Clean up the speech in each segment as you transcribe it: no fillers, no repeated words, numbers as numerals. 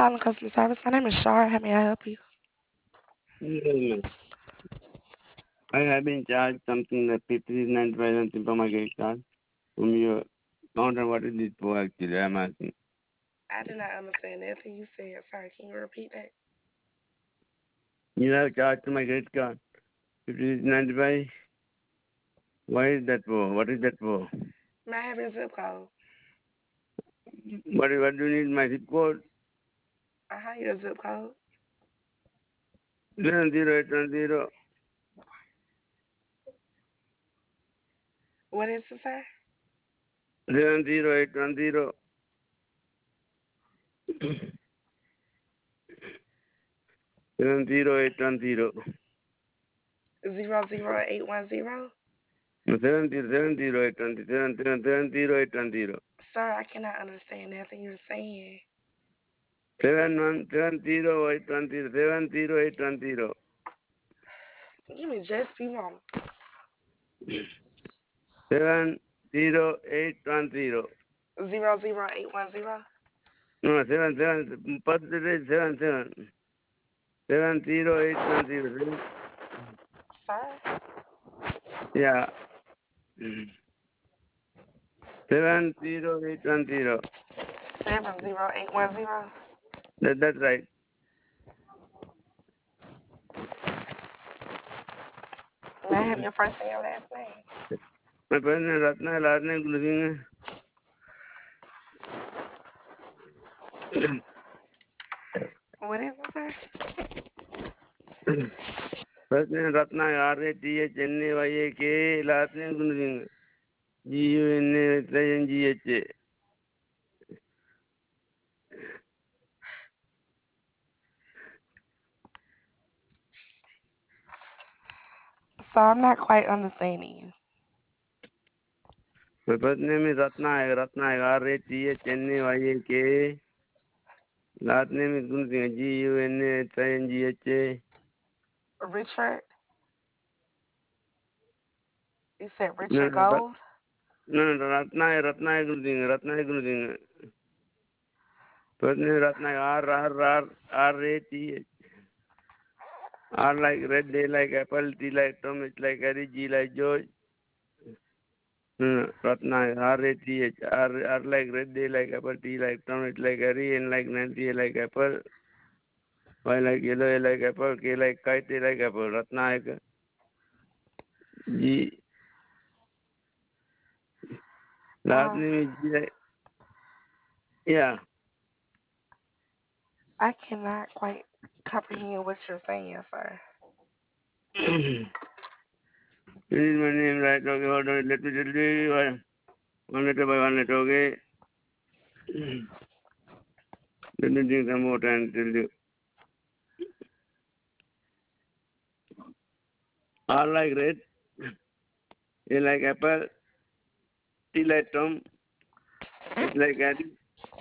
calling customer service. My name is Shar. How may I help you? Mm, I have been charged something like 59 something for my credit card from your counter. What is it for actually? I'm asking. I did not understand nothing you said. Sorry, can you repeat that? You have charged to my credit card 5095. Why is that for? What is that for? May I have your zip code? What do you need my zip code? Your zip code. 70810 What is it, sir? 70810 70810 00810. 70820 70820 Sir, I cannot understand nothing you're saying. 70820 70820 Give me just a few moments. 70810. 00810. No, 7 percentage 70810. Sir? Yeah, 70810. 70810. That's right. May I have your first and your last name? My first name Ratna, last name Gulsingh. What is it, sir? First name Ratna, RATHNAYAK, last name Gulsingh. GUNASINGH. So I'm not quite understanding you. My first name is Ratnayak, RATHNAYAK. Last name is Gunsingh, GUNASINGH. Richard? You said No, Richard no, Gold? Ratnayak Gunsingh. First name Ratnayak, RATH. R like red, A like apple, T like Tom, H like Harry, G like George. Ratnayak, R like red, A like apple, T like Tom, H like Harry, N like Nancy, A like apple. Y like yellow, A like apple, K like kite, A like apple. Ratnayak, G. Last Uh, name is G like, yeah. I cannot quite comprehend what you're saying, sir. This is my name, right? Okay, hold on. Let me tell you one letter by one letter, okay? Let me drink some water and tell you. R like red, A like apple, T like Tom, H like Harry,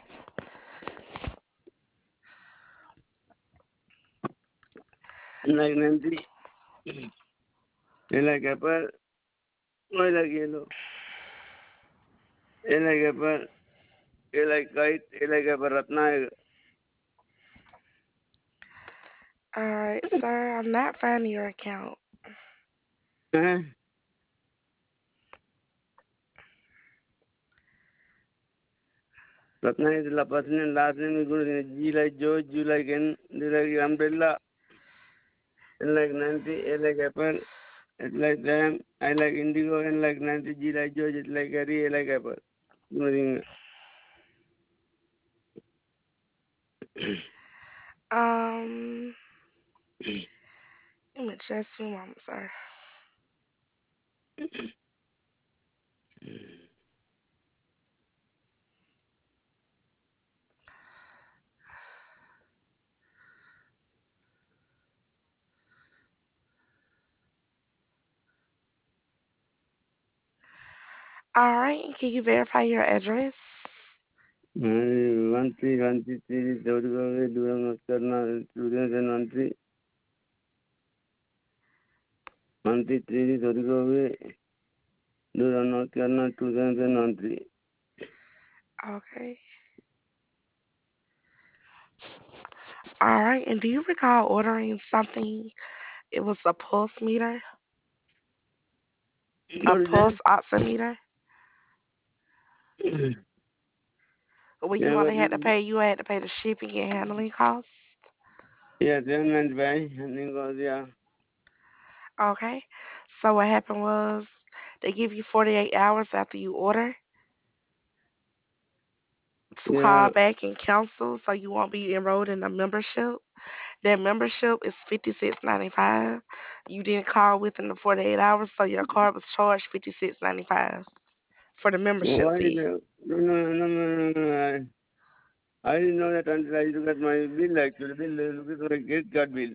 N like Nancy, A like apple, Y like yellow, A like apple, A like kite, A like apple, Ratnayak. Alright, sir, I'm not finding your account. Eh? Ratnayak is the first name, last name is good. G like George, G like N, D like umbrella, N like Nancy, A like apple, H like Sam, I like indigo, N like Nancy, G like George, H like Harry, A like apple. Good. Um, Give me just a few moments, sir. Alright, can you verify your address? 1313 Durham, North Carolina, 2013. 133 Durham, North Carolina, 2013. Okay. All right. And do you recall ordering something? It was a pulse meter, a What is that? pulse oximeter. When you Yeah, only what had to is pay, you had to pay the shipping and handling costs. yeah, 795, and then goes, yeah, Okay. So what happened was they give you 48 hours after you order to call yeah, back and cancel so you won't be enrolled in a membership. That membership is 56.95. You didn't call within the 48 hours, so your card was charged 56.95 for the membership why is fee. that? No, no, no, no, no, no. I didn't know that until I look at my bill, actually. Look at my credit card bill.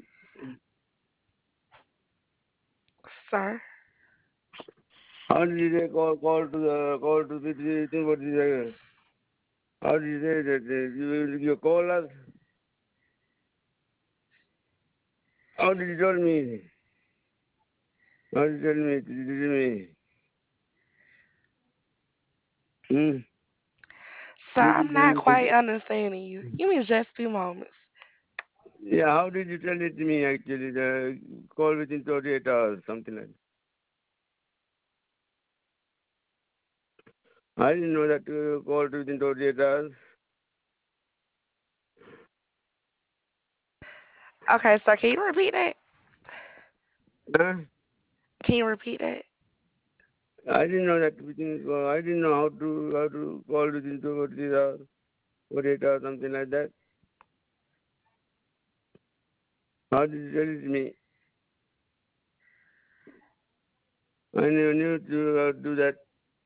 Sir. How did they call to the thing? What is how did you say that? You call us? How did you tell me? How did you tell me? Did you tell me? Hmm? Sir, Did you I'm tell not quite me? understanding you. Give me just a few moments. Yeah, how did you tell it to me actually? The call within 48 hours, something like that. I didn't know that call within 48 hours. Okay, sir, can you repeat that? Huh? Can you repeat that? I didn't know that within, I didn't know how to call within 48 hours, 48 hours, something like that. How did you tell it to me? I never knew to do that.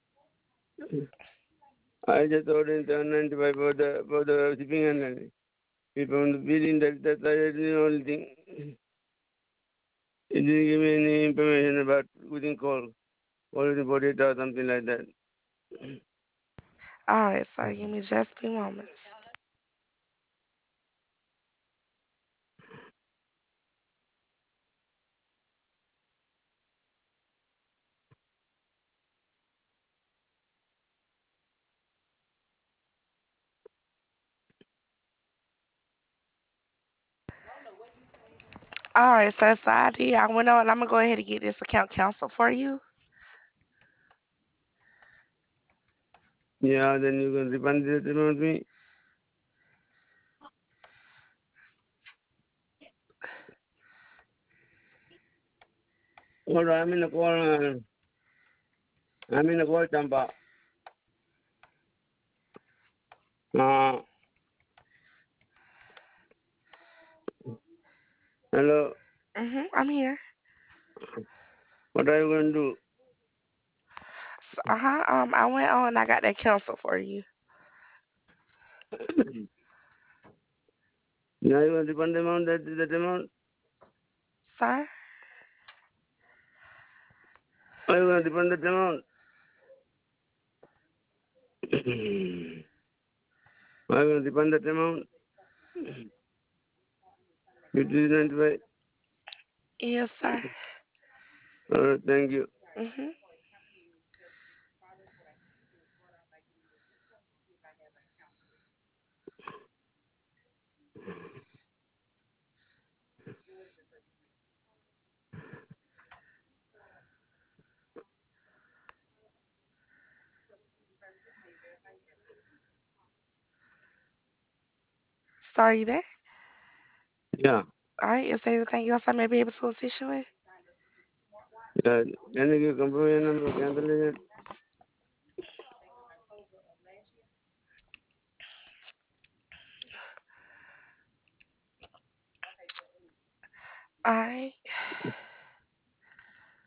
I just ordered 795 for the shipping and handling. If on the billing that I didn't know anything. It didn't give me any information about within call within 48 hours, something like that. All right, sir, give me just a few moments. All right, sir, so I did. I went on. I'm gonna go ahead and get this account canceled for you. Yeah, then you can refund it to me. Hold on, I'm in the call. I'm in the call, Champa. Uh, hello. I'm here. What are you going to So, I went on. I got that canceled for you, do? Now you want to refund the amount, that amount? sir. Are you going to refund that amount? Are you going to refund that amount? 5095. Yes, sir. Thank you. Mhm. Sorry, you there? Yeah. All right. Is there anything else I may be able to assist you with? Yeah. Can you give confirmation number cancellation? All right.